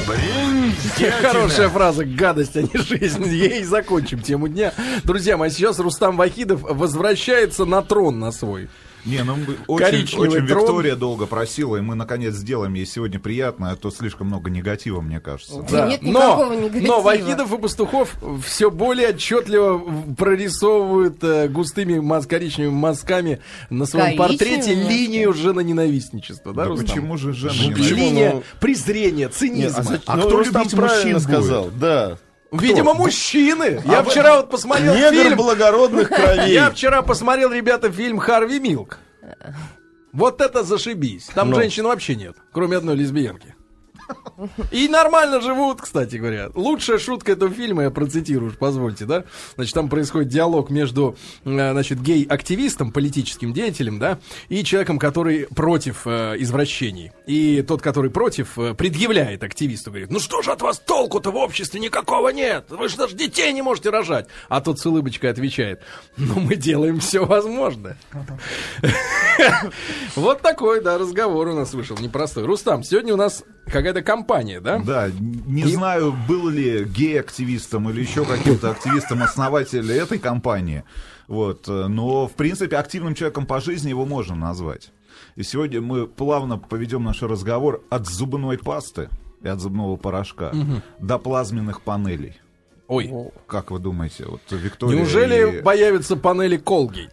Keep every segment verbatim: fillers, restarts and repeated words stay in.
Хорошая фраза, гадость, а не жизнь. Ей закончим тему дня. Друзья мои, сейчас Рустам Вахидов возвращается на трон на свой. Не, ну очень, очень Виктория долго просила, и мы наконец сделаем ей сегодня приятно, а то слишком много негатива, мне кажется. Да. Нет никакого но, негатива. Но Вахидов и Пастухов все более отчетливо прорисовывают э, густыми маз- коричневыми мазками на своем портрете линию женоненавистничества. Да, да почему же женоненавистничество? Линия ну... презрения, цинизма. Нет, а, а ну, кто любить мужчин сказал? Будет? Да. Видимо, кто? Мужчины. А я вы... вчера вот посмотрел Негр фильм... благородных кровей. Я вчера посмотрел, ребята, фильм «Харви Милк». Вот это зашибись. Там Но. женщин вообще нет, кроме одной лесбиянки. И нормально живут, кстати говоря. Лучшая шутка этого фильма, я процитирую, позвольте, да? Значит, там происходит диалог между, значит, гей-активистом, политическим деятелем, да, и человеком, который против э, извращений. И тот, который против, э, предъявляет активисту, говорит: ну что же от вас толку-то в обществе никакого нет? Вы же даже детей не можете рожать. А тот с улыбочкой отвечает: ну мы делаем все возможное. Вот такой, да, разговор у нас вышел, непростой. Рустам, сегодня у нас какая-то компания, да? Да, не и... знаю, был ли гей-активистом или еще каким-то активистом основатель этой компании, вот, но, в принципе, активным человеком по жизни его можно назвать. И сегодня мы плавно поведем наш разговор от зубной пасты и от зубного порошка угу. до плазменных панелей. Ой, как вы думаете, вот Виктория... Неужели и... появятся панели Colgate?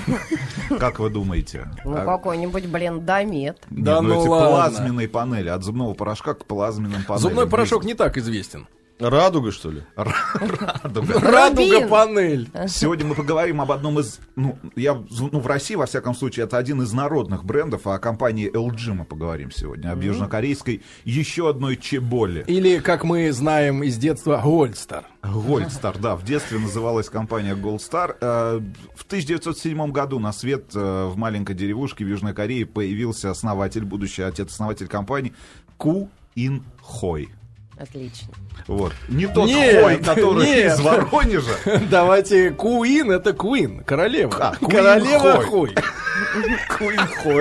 Как вы думаете? Ну, какой-нибудь, блин, Домет. Да ну эти ладно. Плазменные панели, от зубного порошка к плазменным панелям. Зубной порошок не так известен. Радуга, что ли? Радуга. Радуга панель. Сегодня мы поговорим об одном из... Ну, я, ну, в России, во всяком случае, это один из народных брендов, а о компании эл джи мы поговорим сегодня. Об южнокорейской еще одной чеболе. Или, как мы знаем из детства, Голдстар. Голдстар, да. В детстве называлась компания Голдстар. В тысяча девятьсот седьмом году на свет в маленькой деревушке в Южной Корее появился основатель, будущий отец-основатель компании Ку Ин Хой. Отлично. Вот. Не тот нет, Хой, который нет. из Воронежа. Давайте, Куин — это Куин, королева. А, королева Хой. Куин Хой.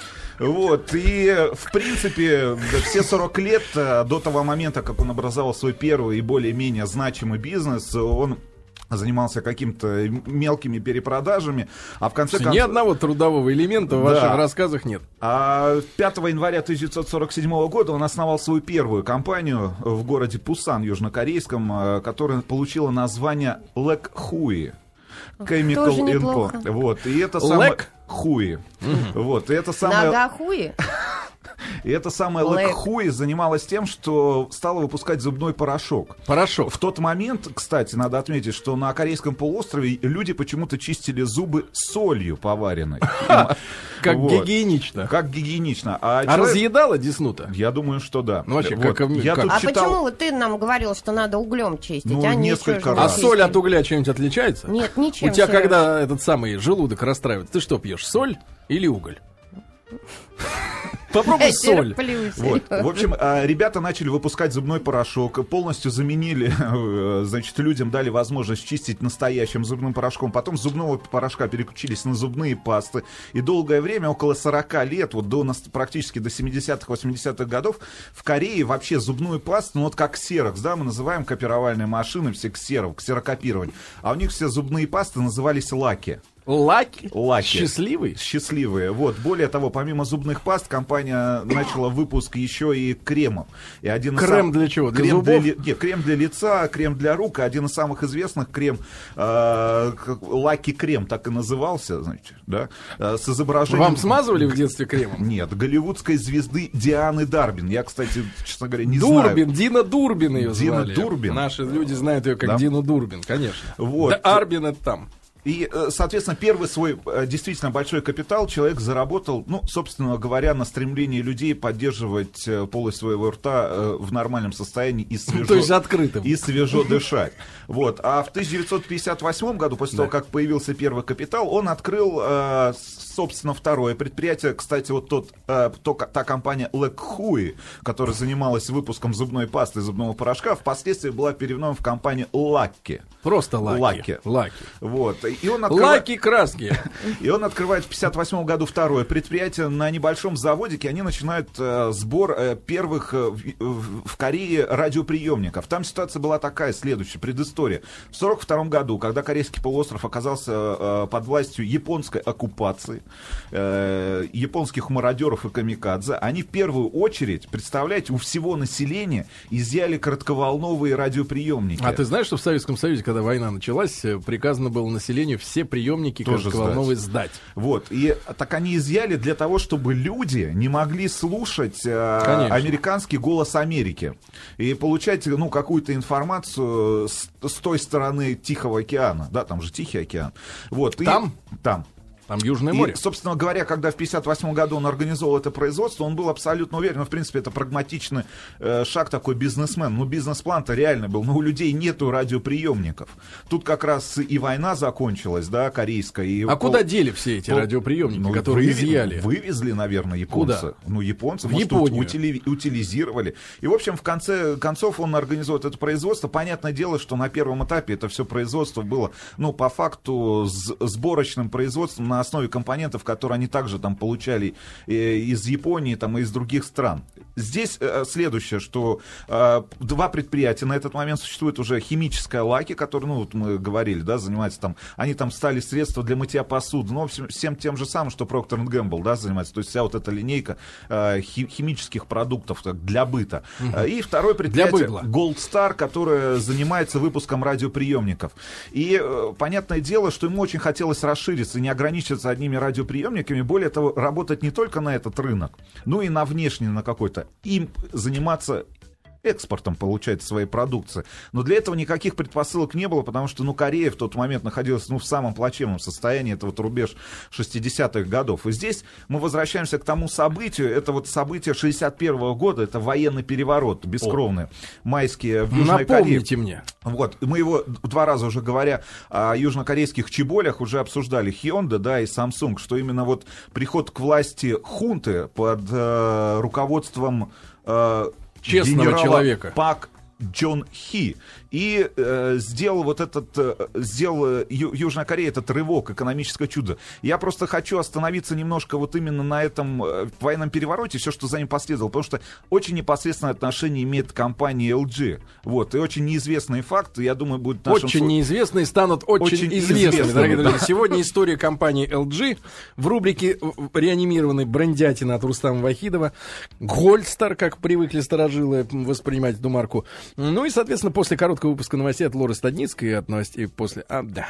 Вот, и, в принципе, все сорок лет до того момента, как он образовал свой первый и более-менее значимый бизнес, он занимался какими-то мелкими перепродажами, а в конце концов... Ни одного трудового элемента в ваших да. рассказах нет. А пятого января тысяча девятьсот сорок седьмого года он основал свою первую компанию в городе Пусан, южнокорейском, которая получила название Лэк Хуи. Chemical Inco. Вот, и это самое... Хуи. Mm-hmm. Вот, и это самое... Нога Хуи? И эта самая Лэк Хуи занималась тем, что стала выпускать зубной порошок. Порошок. В тот момент, кстати, надо отметить, что на Корейском полуострове люди почему-то чистили зубы солью поваренной. Как гигиенично. Как гигиенично. А разъедала десну-то? Я думаю, что да. Ну, вообще, как... А почему ты нам говорил, что надо углем чистить, а несколько раз. А соль от угля чем-нибудь отличается? Нет, ничем. У тебя когда этот самый желудок расстраивается, ты что пьешь, соль или уголь? Попробуй соль. Вот. В общем, ребята начали выпускать зубной порошок, полностью заменили, значит, людям дали возможность чистить настоящим зубным порошком. Потом с зубного порошка переключились на зубные пасты. И долгое время, около сорока лет, вот до, практически до семидесятых, восьмидесятых годов, в Корее вообще зубную пасту, ну вот как ксерокс, да, мы называем копировальные машины, все ксеров, ксерокопирование. А у них все зубные пасты назывались лаки. Лаки? Лаки. Счастливый? Счастливые. Вот. Более того, помимо зубных паст, компания начала выпуск еще и кремов. И один крем сам... для чего? Для крем зубов? Для... Нет, крем для лица, крем для рук. Один из самых известных крем, э, Лаки крем, так и назывался, значит, да, с изображением... Вам смазывали в детстве кремом? Нет, голливудской звезды Дианы Дарбин. Я, кстати, честно говоря, не Дурбин, знаю. Дурбин, Дина Дурбин ее Дина звали. Дурбин. Наши люди знают ее как да? Дину Дурбин, конечно. Вот. Да, Арбин это там. И, соответственно, первый свой действительно большой капитал человек заработал, ну, собственно говоря, на стремлении людей поддерживать полость своего рта в нормальном состоянии и свежо, то есть открытым. И свежо дышать. Вот. А в тысяча девятьсот пятьдесят восьмом году, после да. того, как появился первый капитал, он открыл, собственно, второе предприятие. Кстати, вот тот, то, та компания Лэк Хуи, которая занималась выпуском зубной пасты и зубного порошка, впоследствии была переименована в компанию Лаки. Просто Лаки. Лаки. Лаки. Вот. и он открывает... Лаки краски. И он открывает в пятьдесят восьмом году второе предприятие на небольшом заводике. Они начинают э, сбор э, первых э, в, в Корее радиоприемников. Там ситуация была такая, следующая, предыстория. В сорок втором году, когда Корейский полуостров оказался э, под властью японской оккупации, э, японских мародеров и камикадзе, они в первую очередь, представляете, у всего населения изъяли коротковолновые радиоприемники. А ты знаешь, что в Советском Союзе, когда война началась, приказано было населению все приемники коротковолновые сдать. Вот. И так они изъяли для того, чтобы люди не могли слушать э, американский голос Америки и получать, ну, какую-то информацию с, с той стороны Тихого океана. Да, там же Тихий океан. Вот. Там? И, там. Там Южное море. И, собственно говоря, когда в пятьдесят восьмом году он организовал это производство, он был абсолютно уверен, ну, в принципе, это прагматичный э, шаг такой бизнесмен. Ну, бизнес-план-то реально был, но у людей нету радиоприемников. Тут как раз и война закончилась, да, корейская. И а пол... куда дели все эти пол... радиоприемники, ну, которые вывели, изъяли? Вывезли, наверное, японцы. Куда? Ну, японцы, в может, Японию. Утили... утилизировали. И, в общем, в конце концов он организует это производство. Понятное дело, что на первом этапе это все производство было, ну, по факту, с... сборочным производством на основе компонентов, которые они также там получали э, из Японии, там, и из других стран. Здесь э, следующее, что э, два предприятия на этот момент существует уже химическая Лаки, которая, ну, вот мы говорили, да, занимается там, они там стали средства для мытья посуды, но всем, всем тем же самым, что Procter энд Gamble, да, занимается, то есть вся вот эта линейка э, хи- химических продуктов так, для быта. Угу. И второе предприятие Gold Star, которое занимается выпуском радиоприемников. И э, понятное дело, что ему очень хотелось расшириться и не ограничиться одними радиоприемниками, более того, работать не только на этот рынок, но и на внешний, на какой-то, им заниматься экспортом, получается, своей продукции. Но для этого никаких предпосылок не было, потому что, ну, Корея в тот момент находилась, ну, в самом плачевном состоянии, это вот рубеж шестидесятых годов. И здесь мы возвращаемся к тому событию, это вот событие шестьдесят первого года, это военный переворот, бескровный, О. майские в Южной Корее. Напомните мне. Вот, мы его два раза уже, говоря о южнокорейских чеболях, уже обсуждали, Hyundai, да, и Samsung, что именно вот приход к власти хунты под э, руководством э, честного человека Пак Джон Хи и э, сделал вот этот, э, сделал Ю- Южная Корея этот рывок, экономическое чудо. Я просто хочу остановиться немножко вот именно на этом э, военном перевороте, все, что за ним последовало, потому что очень непосредственное отношение имеет компания эл джи. Вот, и очень неизвестные факты, я думаю, будут нашим... Очень неизвестные станут очень, очень известными, известными, дорогие да. друзья. Сегодня история компании эл джи в рубрике реанимированной брендятина от Рустама Вахидова. Гольдстар, как привыкли старожилы воспринимать эту марку. Ну и, соответственно, после короткого выпуска новостей от Лоры Стадницкой и от новостей после... А, да.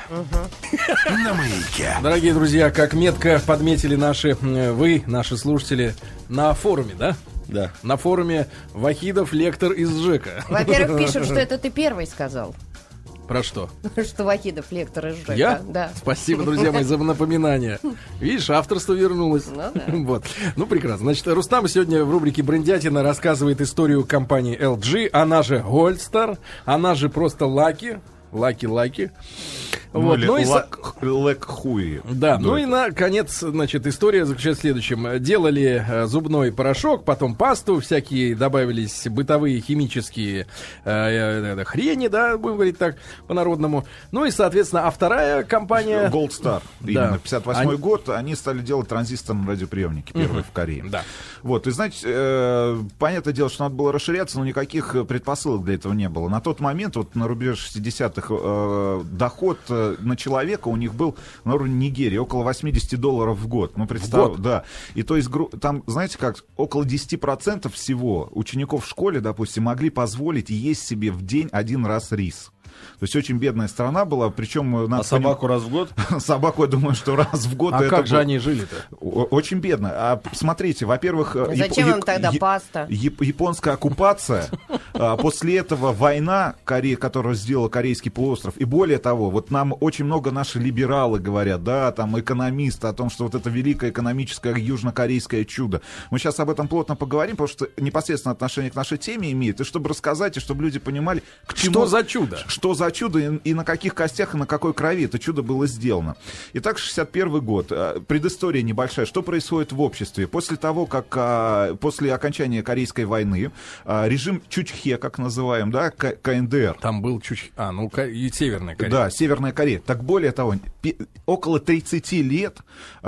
Угу. На маяке. Дорогие друзья, как метко подметили наши, вы, наши слушатели, на форуме, да? Да. На форуме Вахидов, лектор из ЖЭКа. Во-первых, пишут, что это ты первый сказал. Про что? Что Вахидов лектор из ЖЭКа. Я? Да. Спасибо, друзья мои, за напоминание. Видишь, авторство вернулось. Ну, да. Вот. Ну, прекрасно. Значит, Рустам сегодня в рубрике «Брендятина» рассказывает историю компании эл джи, она же Goldstar, она же просто Лаки. Лаки-лаки. Ну, вот. Ну, и лак хуи. Да, да, ну и наконец, значит, история заключается в следующем. Делали э, зубной порошок, потом пасту, всякие добавились бытовые химические э, э, хрени, да, будем говорить так по-народному. Ну и, соответственно, а вторая компания... Gold Star. Да. Именно пятьдесят восьмой они... год они стали делать транзисторные радиоприемники, первые uh-huh. в Корее. Да. Вот, и, знаете, э, понятное дело, что надо было расширяться, но никаких предпосылок для этого не было. На тот момент, вот на рубеже шестидесятых, э, доход э, на человека у них был на уровне Нигерии, около восемьдесят долларов в год. Ну, представь, да. И то есть, там, знаете как, около десять процентов всего учеников в школе, допустим, могли позволить есть себе в день один раз рис. То есть очень бедная страна была, причем... А собаку поним... раз в год? Собаку, я думаю, что раз в год. А это как же было... они жили-то? Очень бедно. А смотрите, во-первых... Зачем яп... им тогда яп... паста? Яп... Японская оккупация, после этого война, которую сделала Корейский полуостров. И более того, вот нам очень много наши либералы говорят, да, там экономисты, о том, что вот это великое экономическое южнокорейское чудо. Мы сейчас об этом плотно поговорим, потому что непосредственно отношение к нашей теме имеет. И чтобы рассказать, и чтобы люди понимали, к чему... Что за чудо? что за чудо и, и на каких костях, и на какой крови это чудо было сделано. Итак, шестьдесят первый год. Предыстория небольшая. Что происходит в обществе? После того, как после окончания Корейской войны режим Чучхе, как называем, да, КНДР. Там был Чучхе. А, ну, и Северная Корея. Да, Северная Корея. Так более того, около тридцати лет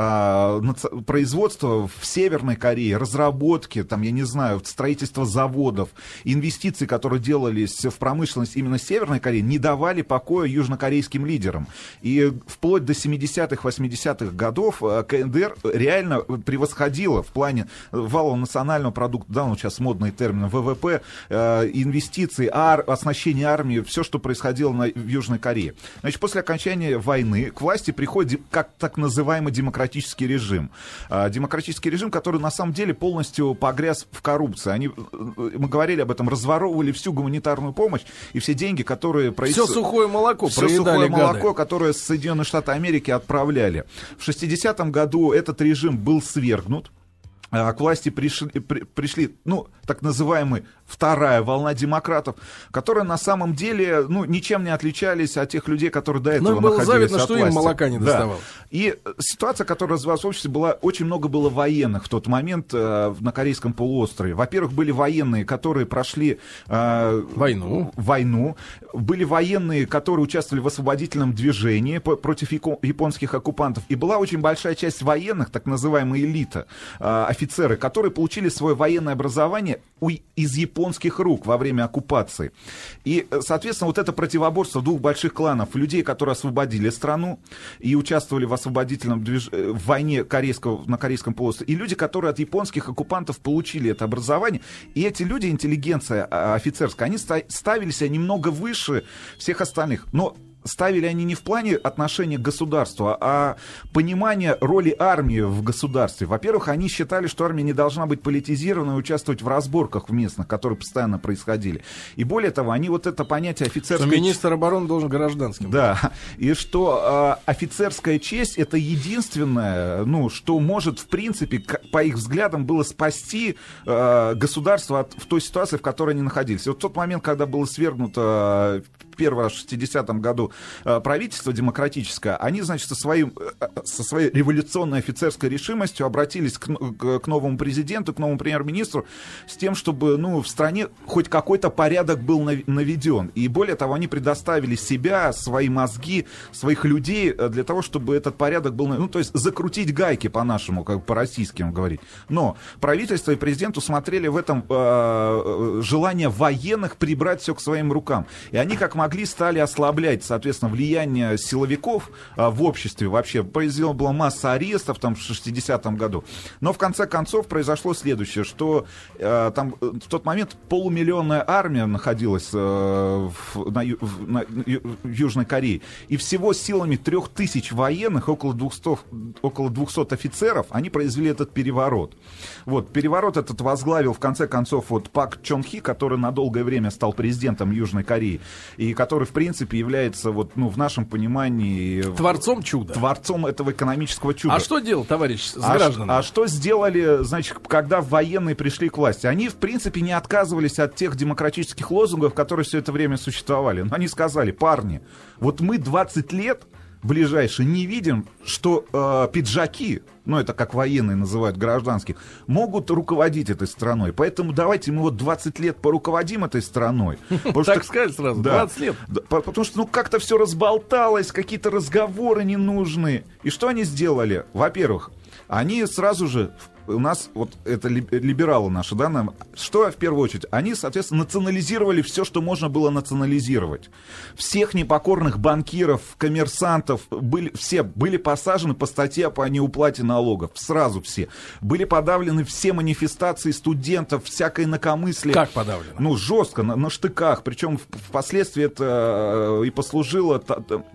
а, производство в Северной Корее, разработки, там, я не знаю, строительство заводов, инвестиции, которые делались в промышленность именно Северной Кореи, не давали покоя южнокорейским лидерам. И вплоть до семидесятых, восьмидесятых годов КНДР реально превосходила в плане валового национального продукта, да, ну сейчас модный термин, ВВП, э, инвестиции, ар, оснащение армии, все, что происходило на, в Южной Корее. Значит, после окончания войны к власти приходит как так называемый демократический режим. Э, демократический режим, который на самом деле полностью погряз в коррупции. Они, мы говорили об этом, разворовывали всю гуманитарную помощь и все деньги, которые... Все сухое молоко все проедали, сухое молоко, гады. которое Соединенные Штаты Америки отправляли. В шестидесятом году этот режим был свергнут. К власти пришли, при, пришли, ну, так называемая вторая волна демократов, которые на самом деле, ну, ничем не отличались от тех людей, которые до этого было находились завидно, от что власти. Им молока не доставалось. Да. И ситуация, которая развивалась в обществе, была, очень много было военных в тот момент э, на Корейском полуострове. Во-первых, были военные, которые прошли э, войну. войну, были военные, которые участвовали в освободительном движении по, против японских оккупантов, и была очень большая часть военных, так называемая элита, э, офицеры, которые получили свое военное образование у, из японских рук во время оккупации. И, соответственно, вот это противоборство двух больших кланов, людей, которые освободили страну и участвовали в освободительном движ... в войне корейского, на Корейском полуострове, и люди, которые от японских оккупантов получили это образование, и эти люди, интеллигенция офицерская, они ставили себя немного выше всех остальных. Но ставили они не в плане отношения к государству, а понимания роли армии в государстве. Во-первых, они считали, что армия не должна быть политизирована и участвовать в разборках в местных, которые постоянно происходили. И более того, они вот это понятие офицерской... Что министр обороны должен гражданским. Да, и что э, офицерская честь — это единственное, ну, что может, в принципе, по их взглядам, было спасти э, государство от, в той ситуации, в которой они находились. И вот в тот момент, когда было свергнуто в первом шестидесятом году правительство демократическое, они, значит, со, своим, со своей революционной офицерской решимостью обратились к, к новому президенту, к новому премьер-министру с тем, чтобы, ну, в стране хоть какой-то порядок был наведен. И более того, они предоставили себя, свои мозги, своих людей для того, чтобы этот порядок был, ну, то есть закрутить гайки по-нашему, как по-российскому говорить. Но правительство и президент усмотрели в этом э, желание военных прибрать все к своим рукам. И они, как могли, стали ослаблять, соответственно, влияние силовиков а, в обществе. Вообще произвела была масса арестов там в шестидесятом году. Но в конце концов произошло следующее, что а, там в тот момент полумиллионная армия находилась а, в, на, в, на, в Южной Корее. И всего силами трех тысяч военных, около двухсот, около двухсот офицеров, они произвели этот переворот. Вот, переворот этот возглавил в конце концов вот Пак Чон Хи, который на долгое время стал президентом Южной Кореи, и который, в принципе, является, вот, ну, в нашем понимании... Творцом чуда. Творцом этого экономического чуда. А что делал, товарищ, с а гражданами? А что сделали, значит, когда военные пришли к власти? Они, в принципе, не отказывались от тех демократических лозунгов, которые все это время существовали. Но они сказали: парни, вот мы двадцать лет ближайшие не видим, что э, пиджаки, ну это как военные называют гражданских, могут руководить этой страной. Поэтому давайте мы вот двадцать лет поруководим этой страной. Так сказать сразу, двадцать лет. Потому что ну как-то все разболталось, какие-то разговоры ненужные. И что они сделали? Во-первых, они сразу же... У нас, вот это либералы наши, да, нам, что в первую очередь? Они, соответственно, национализировали все, что можно было национализировать. Всех непокорных банкиров, коммерсантов, были, все были посажены по статье по неуплате налогов. Сразу все. Были подавлены все манифестации студентов, всякое инакомыслие. Как подавлено? Ну, жестко, на, на штыках. Причем впоследствии это и послужило...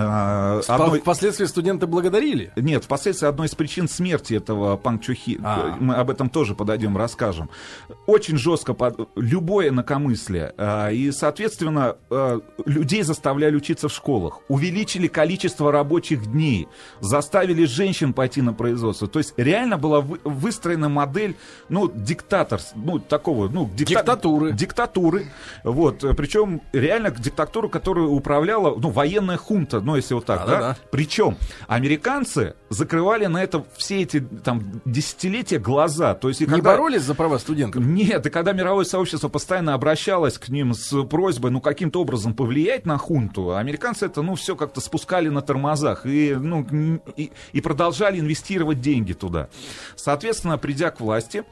Uh, Спа- одной... Впоследствии студенты благодарили? Нет, впоследствии одной из причин смерти этого Панг Чухи, А. мы об этом тоже подойдем, расскажем. Очень жестко под... любое инакомыслие. Uh, и, соответственно, uh, людей заставляли учиться в школах. Увеличили количество рабочих дней. Заставили женщин пойти на производство. То есть реально была вы... выстроена модель, ну, диктатор, ну, такого, ну, дикта... Диктатуры. Диктатуры. Вот. Причем реально диктатуру, которую управляла, ну, военная хунта. Ну, если вот так, да? Да-да-да. Причем американцы закрывали на это все эти там десятилетия глаза. То есть, и Не когда... боролись за права студентов? Нет, и когда мировое сообщество постоянно обращалось к ним с просьбой, ну, каким-то образом повлиять на хунту, американцы это, ну, все как-то спускали на тормозах и, ну, и, и продолжали инвестировать деньги туда. Соответственно, придя к власти,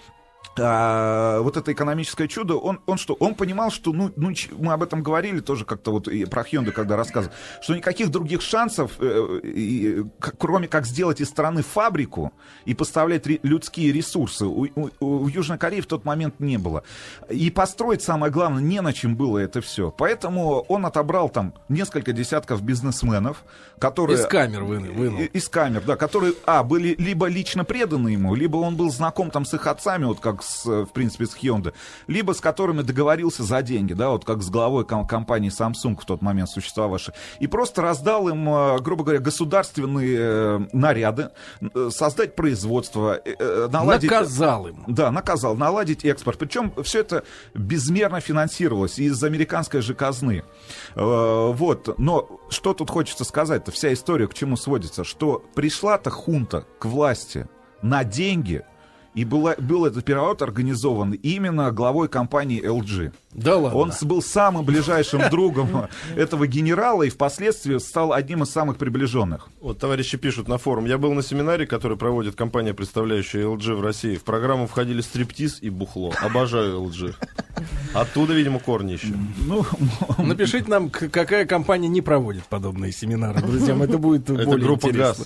А, вот это экономическое чудо, он, он что? Он понимал, что, ну, ну, мы об этом говорили тоже как-то вот и про Hyundai, когда рассказывал, что никаких других шансов, э, э, к, кроме как сделать из страны фабрику и поставлять ре, людские ресурсы, у, у, у Южной Кореи в тот момент не было. И построить, самое главное, не на чем было это все. Поэтому он отобрал там несколько десятков бизнесменов, которые... Из камер вынул. вынул. Из камер, да, которые, а, были либо лично преданы ему, либо он был знаком там с их отцами, вот как с, в принципе, с Hyundai, либо с которыми договорился за деньги, да, вот как с главой ком- компании Samsung в тот момент существовавшей, и просто раздал им, грубо говоря, государственные э, наряды, э, создать производство, э, наладить... Наказал им. Да, наказал, наладить экспорт. Причем все это безмерно финансировалось из американской же казны. Э, вот, но что тут хочется сказать-то, вся история к чему сводится, что пришла-то хунта к власти на деньги. И была, был этот переворот организован именно главой компании эл джи. Да ладно. Он был самым ближайшим другом этого генерала и впоследствии стал одним из самых приближенных. Вот товарищи пишут на форум. Я был на семинаре, который проводит компания, представляющая эл джи в России. В программу входили стриптиз и бухло. Обожаю эл джи. Оттуда, видимо, корни еще. Ну, Напишите нам, к- какая компания не проводит подобные семинары, друзьям. Это будет Это более группа интересно.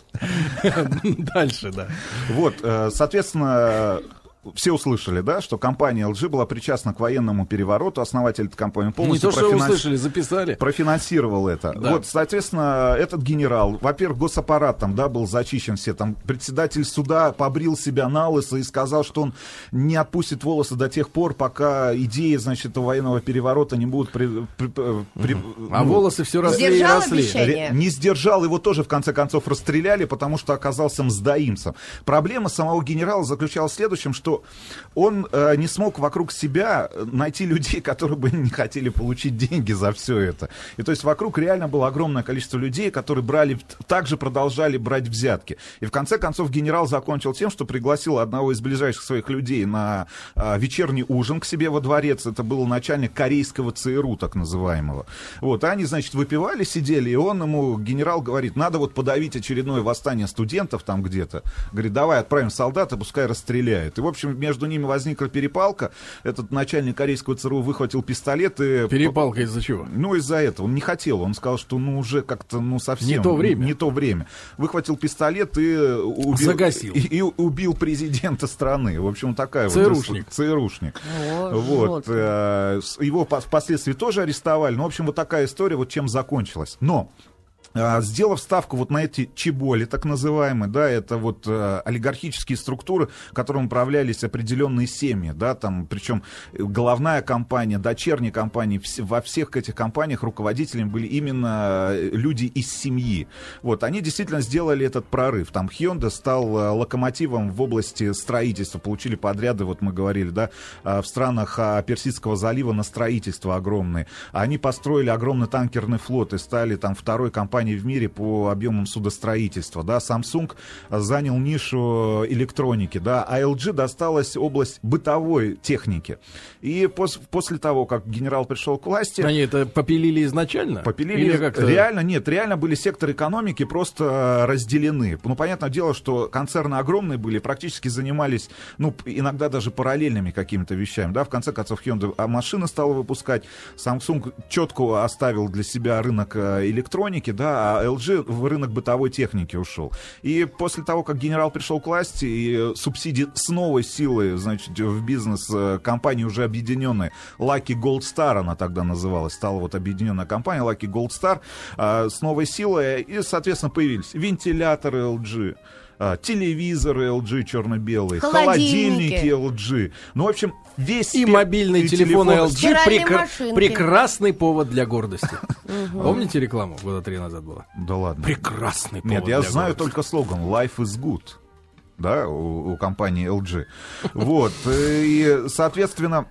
Дальше, да. вот, э, соответственно, все услышали, да, что компания эл джи была причастна к военному перевороту. Основатель этой компании Не полностью то, что профинанс- услышали, записали. профинансировал это. Да. Вот, соответственно, этот генерал, во-первых, госаппарат там, да, был зачищен все, там, председатель суда побрил себя на лысо и сказал, что он не отпустит волосы до тех пор, пока идеи, значит, этого военного переворота не будут при, при- при- А ну, волосы все росли и Сдержал росли. обещание? Ре- Не сдержал, его тоже в конце концов расстреляли, потому что оказался мздоимцем. Проблема самого генерала заключалась в следующем, что он э, не смог вокруг себя найти людей, которые бы не хотели получить деньги за все это. И то есть вокруг реально было огромное количество людей, которые брали, также продолжали брать взятки. И в конце концов генерал закончил тем, что пригласил одного из ближайших своих людей на э, вечерний ужин к себе во дворец. Это был начальник корейского ЦРУ, так называемого. Вот, они, значит, выпивали, сидели, и он ему, генерал, говорит, надо вот подавить очередное восстание студентов там где-то. Говорит, давай отправим солдата, пускай расстреляют. И, в общем, между ними возникла перепалка. Этот начальник корейского ЦРУ выхватил пистолет и... Перепалка из-за чего? Ну, из-за этого. Он не хотел. Он сказал, что ну уже как-то, ну, совсем... Не то время. Не то время. Выхватил пистолет и убил... Загасил. И, и убил президента страны. В общем, такая ЦРУшник. вот... ЦРУшник. О, Вот. жёстко. э, с- Его по- впоследствии тоже арестовали. Ну, в общем, вот такая история, вот чем закончилась. Но... А, сделав ставку вот на эти чеболи, так называемые, да, это вот э, олигархические структуры, которым управлялись определенные семьи, да, там, причем головная компания, дочерние компании, вс- во всех этих компаниях руководителями были именно люди из семьи. Вот, они действительно сделали этот прорыв. Там Hyundai стал э, локомотивом в области строительства, получили подряды, вот мы говорили, да, э, в странах э, Персидского залива на строительство огромные. Они построили огромный танкерный флот и стали там второй компанией в мире по объемам судостроительства, да, Samsung занял нишу электроники, да, а эл джи досталась область бытовой техники. И пос- после того, как генерал пришел к власти... Они это попилили изначально? Попилили. Или как-то... Реально, нет, реально были секторы экономики просто разделены. Ну, понятное дело, что концерны огромные были, практически занимались, ну, иногда даже параллельными какими-то вещами, да, в конце концов, Hyundai машины стала выпускать, Samsung четко оставил для себя рынок электроники, да, да, а эл джи в рынок бытовой техники ушел. И после того, как генерал пришел к власти, и субсидии с новой силой, значит, в бизнес компании уже объединенной, Lucky Gold Star она тогда называлась, стала вот объединенная компания Lucky Gold Star, с новой силой, и, соответственно, появились вентиляторы эл джи, телевизоры эл джи черно-белые, холодильники, холодильники эл джи. Ну, в общем, весь... И спек- мобильные и телефоны эл джи стиральные прекра- машинки. прекрасный повод для гордости. Помните рекламу года три назад была? Да ладно. Прекрасный повод Нет, я для знаю гордости. только слоган «Life is good», да, у, у компании эл джи. Вот, и, соответственно,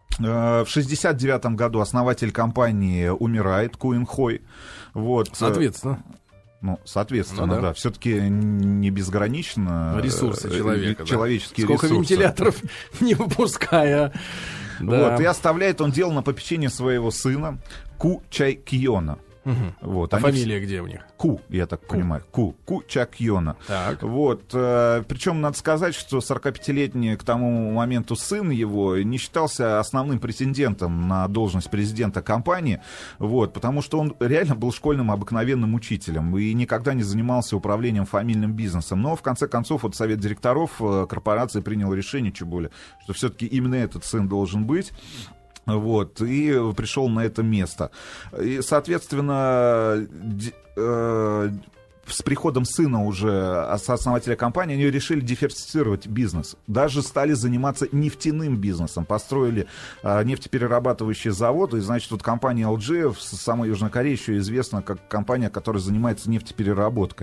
в шестьдесят девятом году основатель компании умирает, Куин Хой. Вот. Соответственно. Ну, соответственно, Ну, да. да. Все-таки не безгранично Ресурсы э, человека. да. человеческие Сколько ресурсы. вентиляторов не выпуская. Да. Вот, и оставляет он дело на попечение своего сына Ку Чайкиона. Мгм. Вот, А они фамилия где у них? Ку, я так понимаю. Ку. Ку Чакьона. Так. Вот. Э, причем надо сказать, что сорокапятилетний к тому моменту сын его не считался основным претендентом на должность президента компании. Вот, потому что он реально был школьным обыкновенным учителем и никогда не занимался управлением фамильным бизнесом. Но в конце концов вот совет директоров э, корпорации принял решение, чуть более, что все-таки именно этот сын должен быть. Вот, и пришел на это место. И, соответственно, д- э, с приходом сына уже основателя компании они решили диверсифицировать бизнес. Даже стали заниматься нефтяным бизнесом. Построили э, нефтеперерабатывающие заводы. И, значит, вот компания эл джи в самой Южной Корее еще известна как компания, которая занимается нефтепереработкой.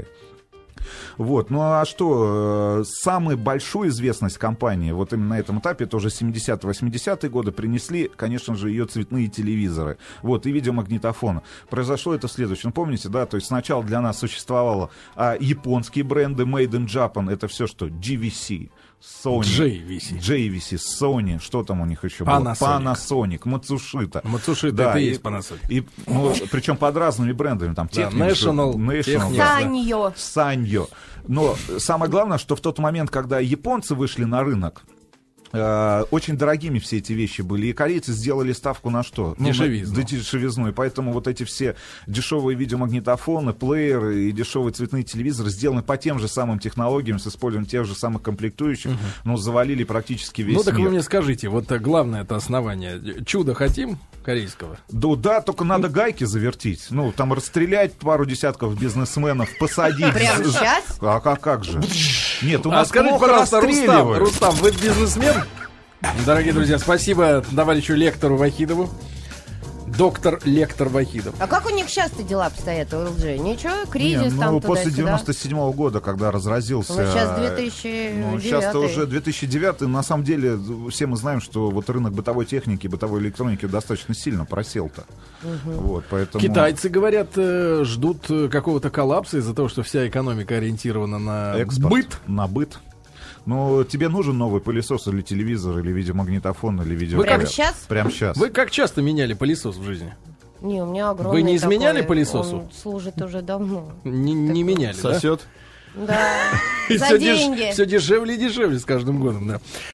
Вот, ну а что, э, самую большую известность компании вот именно на этом этапе, это уже семидесятые-восьмидесятые годы, принесли, конечно же, ее цветные телевизоры, вот, и видеомагнитофоны. Произошло это в следующем, помните, да, то есть сначала для нас существовало а, японские бренды Made in Japan, это все что, джи ви си, Sony, джей ви си. джей ви си, Sony, что там у них еще Panasonic. было? Panasonic, Matsushita. Matsushita Да, это и и- есть Panasonic. И, ну, причем под разными брендами, там, Да, Technics, National, National, Technics. да. Саньо. Саньо. Но самое главное, что в тот момент, когда японцы вышли на рынок, э, очень дорогими все эти вещи были. И корейцы сделали ставку на что? Ну, на- Дешевизну. да, дешевизну. И поэтому вот эти все дешевые видеомагнитофоны, плееры и дешевые цветные телевизоры сделаны по тем же самым технологиям, с использованием тех же самых комплектующих, но завалили практически весь Ну так мир. вы мне скажите, вот э, главное это основание. Чудо хотим корейского? Да, да, только надо гайки завертить. Ну, там расстрелять пару десятков бизнесменов, посадить. Прямо сейчас? А как, как же? Нет, у А нас скажите, плохо пожалуйста, Рустам, расстреливают. Рустам, вы бизнесмен? Дорогие друзья, спасибо товарищу лектору Вахидову. Доктор Лектор Вахидов. А как у них часто дела обстоят у эл джи? Ничего, кризис Не, там ну, после туда-сюда. девяносто седьмого года, когда разразился... Ну, сейчас две тысячи девятый. Ну, сейчас-то уже две тысячи девятый. На самом деле, все мы знаем, что вот рынок бытовой техники, бытовой электроники достаточно сильно просел-то. Вот, поэтому... Китайцы, говорят, э, ждут э, какого-то коллапса из-за того, что вся экономика ориентирована на Экспорт. быт. На быт. Ну, тебе нужен новый пылесос или телевизор, или видеомагнитофон, или видеокамера? Прямо сейчас? Прямо сейчас. Вы как часто меняли пылесос в жизни? Не, у меня огромный Вы не изменяли такой, пылесосу? Он служит уже давно. Не, не меняли, да? Сосет. Да. И За все деньги. все дешевле и дешевле с каждым годом, да.